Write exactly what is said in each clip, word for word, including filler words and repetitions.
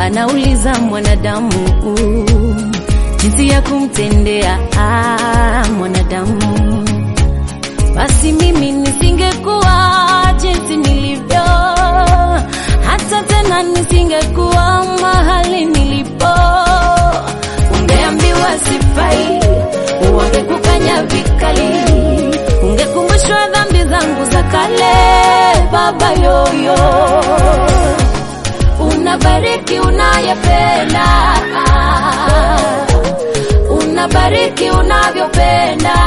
anauliza mwanadamu jinsi ya kumtendea ah, mwanadamu. Basi mimi nisingekuwa jinsi nilivyo, hata tena nisingekuwa mahali nilipo. Ungeambiwa sifai, wangekukanya vikali, ungekumbushwa dhambi zangu za kale. Baba yoyo, unabariki unayependa, unabariki unavyopenda.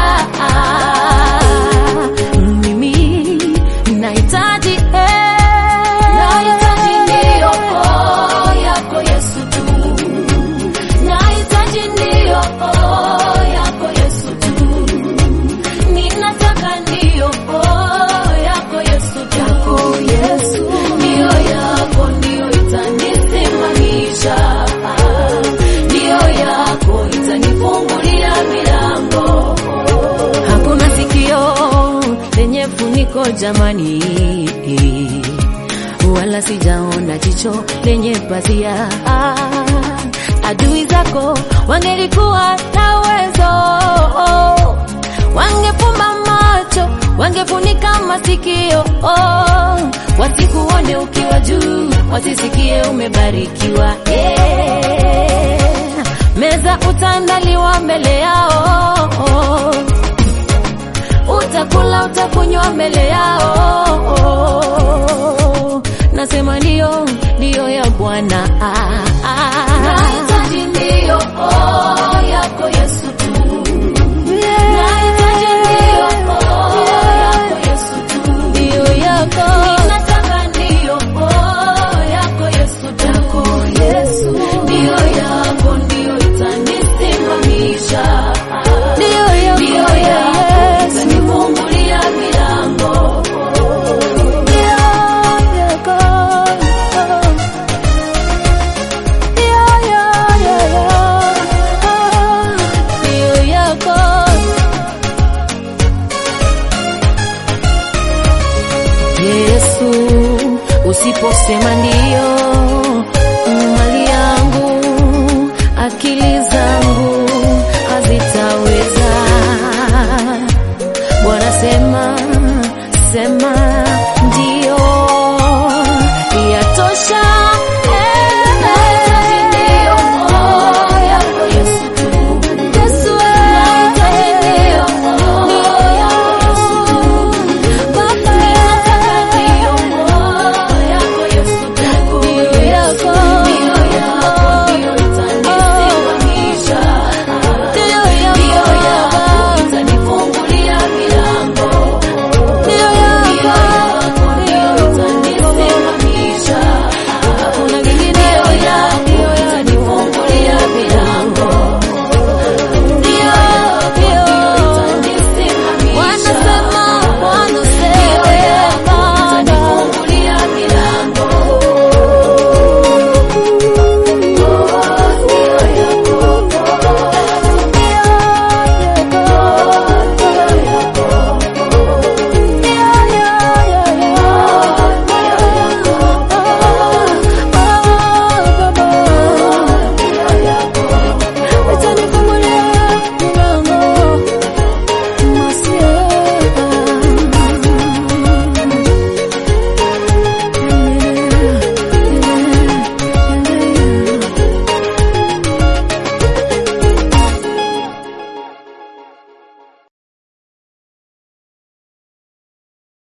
Mimi nahitaji eh, nahitaji ndio oh, yako Yesu tu. Nahitaji ndio oh, yako Yesu tu. Ninataka ndio oh, yako Yesu tu. Yako Yesu ndio, yako ndio itanisimamisha, ndio yako itanifungulia milango. Hakuna sikio lenye funiko jamani, wala sijaona jicho lenye pazia. Adui zako wangelikuwa na uwezo, wangefumba macho, wangefunika masikio, wasikuone ukiwa juu, wasisikie umebarikiwa. Yeah. Meza utaandaliwa mbele yao, utakula utakunywa mbele yao. Nasema ndio, ndio ya Bwana. Nahitaji ndio oh, yako Yesu tu. Nahitaji ndio oh, yako Yesu tu. Ndio yako. Ninataka ndio oh, yako Yesu tu. Yako Yesu. Ndio yako ndio itanisimamisha. Ndio yako. Ndio yako itanifungulia milango. Yesu, usiposema ndio, mali yangu, akili